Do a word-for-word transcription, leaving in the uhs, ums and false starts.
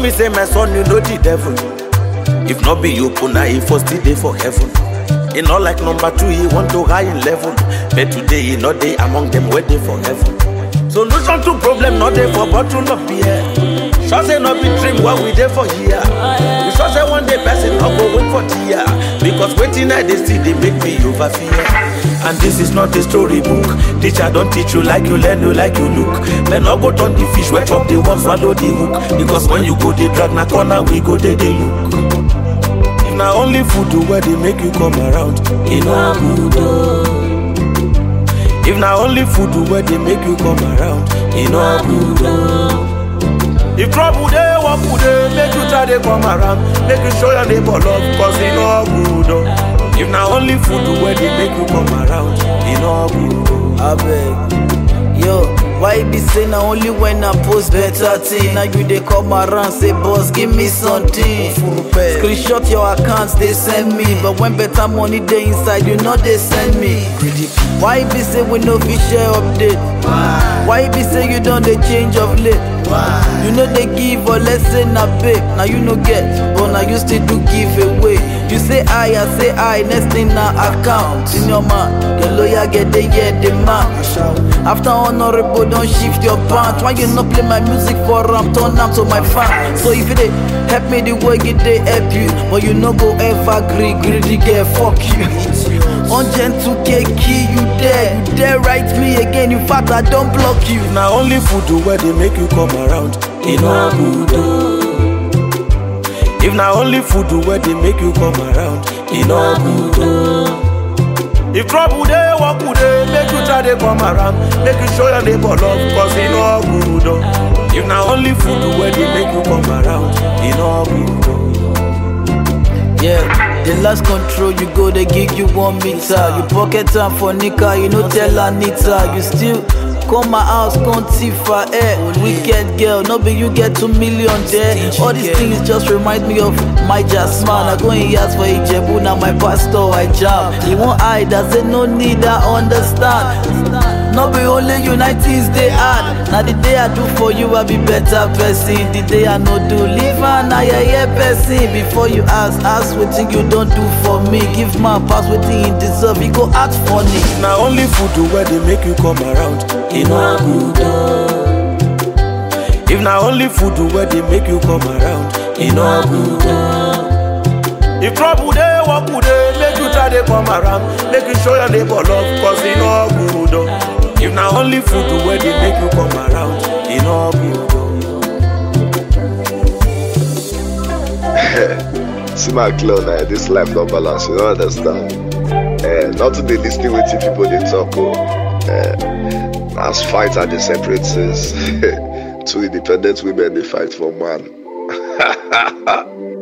me say my son, you know the devil. If not be you, Puna, he first day for heaven. He not like number two, he want to high in level. But today he not day among them waiting for heaven. Solution to problem not there for bottle of beer. Sure say not be dream what we there for here. We sure say one day person not go wait for tear. Because waiting I they see they make me over fear. And this is not a storybook. Teacher don't teach you like you learn, you like you look. Men not go turn the fish, wet up the one, swallow the hook. Because when you go they drag na corner, we go they they look. If na only food do where they make you come around, you know good. If na only food do where they make you come around, you know good. If trouble they walk would they make you try to come around, make you show your neighbor love, cause you know good. If na only food do where they make you come around, you know good. I beg. Yo, why you be say na only when I post better thing? Now you they come around say boss give me something. Screenshot your accounts they send me, but when better money they inside you know they send me. Why you be say we no fit share update? Why you be say you don't they change of late? You know they give or let's say na big. Now you no get, but now you still do give away. You say I, I say I, next thing na account. In your man, your lawyer get the yeah the man. After honorable, don't shift your pants. Why you not play my music for ram? Turn am to my fan. So if they help me the way it they help you, but you no go ever agree, greedy girl, fuck you. Ungentle K key, you there, you there write me again. In fact, I don't block you. Now only food do where they make you come around, you know good. If na only food do where they make you come around, you know good. If trouble they walk would they make you try to come around, make you show your neighbor love, cause you know good. If na only food do where they make you come around, you know good. Yeah, the last control you go they give you one meter. You pocket time for Nika, you know tell Anita. You still come my house, come Tifa, eh? Wicked girl, no be you get two million there. All these things just remind me of my Jasmine. I go in years for Ijebu, now my pastor I jam. He won't hide, I say no need, I understand. No be only united they add. Now the day I do for you, I be better person. The day I no do, leave an I yeah person. Before you ask, ask what thing you don't do for me. Give my pass what thing you deserve, he go act funny. Now only food do where they make you come around, you know good. If na only food do where they make you come around, you know good. If trouble they walk would they make you try to come around, make you show your neighbor love, cause you know good. If na only food do where they make you come around, you know good. See my clown, uh, this life no balance, you don't understand. Uh, not to be listening with you people they talk. Oh. Uh, as fight are the separates, two independent women they fight for man.